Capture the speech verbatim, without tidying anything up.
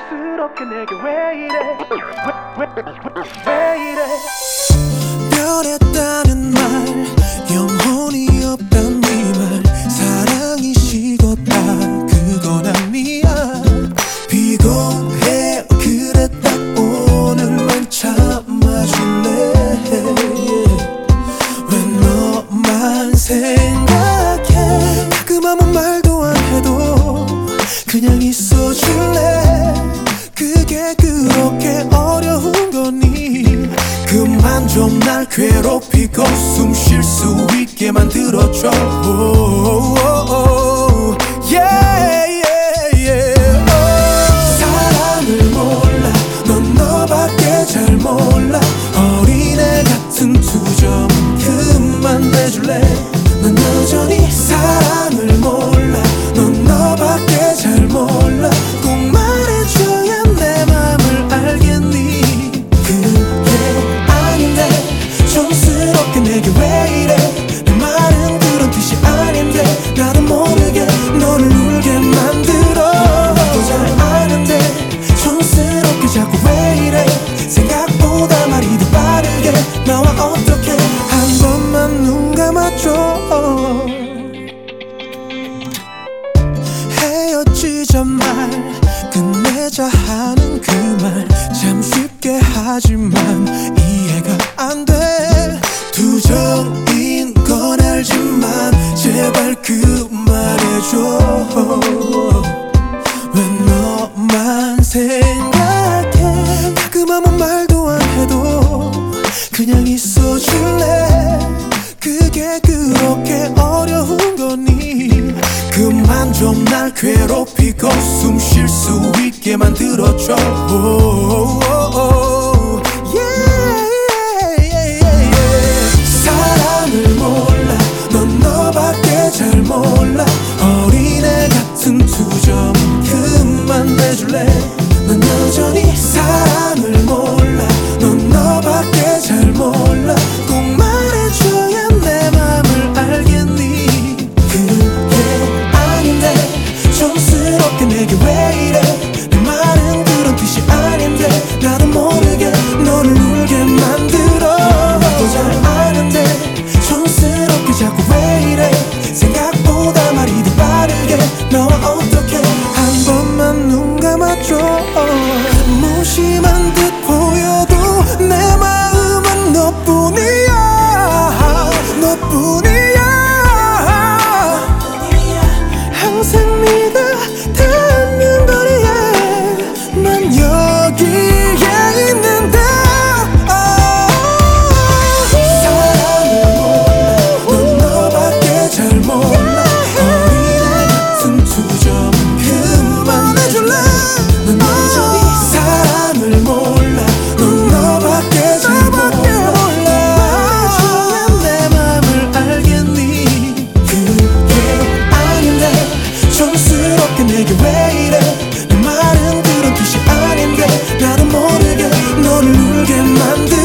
촌스럽게 내게 왜 이래 왜, 왜, 왜, 왜 이래. 변했다는 말, 영혼이 없단 네 말, 사랑이 식었다 그건 아니야. 비겁해 그랬다 오늘만 참아줄래. 왜 너만 생각해. 가끔 아무 말도 안 해도 그냥 있어줄래. 그게 그렇게 어려운 거니. 그만 좀 날 괴롭히고 숨 쉴 수 있게 만들어줘. yeah, yeah, yeah. oh. 사랑을 몰라 넌 너밖에 잘 몰라. 어린애 같은 투정 그만 내줄래. 넌 여전히 사랑을 몰라. 넌 너밖에 잘 몰라. 꼭 말해줘야 내 맘을 알겠니. 그게 아닌데 촌스럽게 내게 왜 이래. 내 말은 그런 뜻이 아닌데 나도 모르게 너를 울게 만들어. 나도 잘 아는데 촌스럽게 자꾸 왜 이래. 생각보다 말이 더 빠르게 나와 어떻게 한 번만 눈 감아줘. 헤어지자 말 끝내자 하는 그 말 참 쉽게 하지만 이해가 안 돼. 투정인 건 알지만 제발 그만해줘. 왜 너만 생각해. 가끔 아무 말도 안 해도 그냥 있어줄래. 그게 그렇게 어려운 거니. 그만 좀 날 괴롭히고 숨 쉴 수 있게 만들어줘. 사랑을 몰라 넌 너밖에 잘 몰라. 어린애 같은 투정 그만 내줄래. 넌 여전히 사랑을 몰라. 넌 너밖에 잘 몰라. 꼭 말해줘야 내 맘을 알겠니. 그게 아닌데 촌스럽게 내게 왜 이래. 내 말은 그런 뜻이 아닌데 나도 모르게 너를 울게 만들어. 나도 잘 아는데 촌스럽게 자꾸 왜 이래. 생각보다 말이 더 빠르게 너와 어떻게 한 번만 눈 감아줘. 무심한 듯 보여도 내 마음은 너뿐이야. 너뿐이야. 항상 네가 닿는 거리에 난 여기에 있는데. 사랑을 몰라 넌 너밖에 잘 몰라. 어린애 같은 투정 그만 해줄래. 넌 여전히 사랑을 몰라. 넌 너밖에 잘 몰라. 말해줘야 내 맘을 알겠니. 그게 아닌데 촌스럽게 내게 왜 이래. 내 말은 그런 뜻이 아닌데 나도 모르게 너를 울게 만들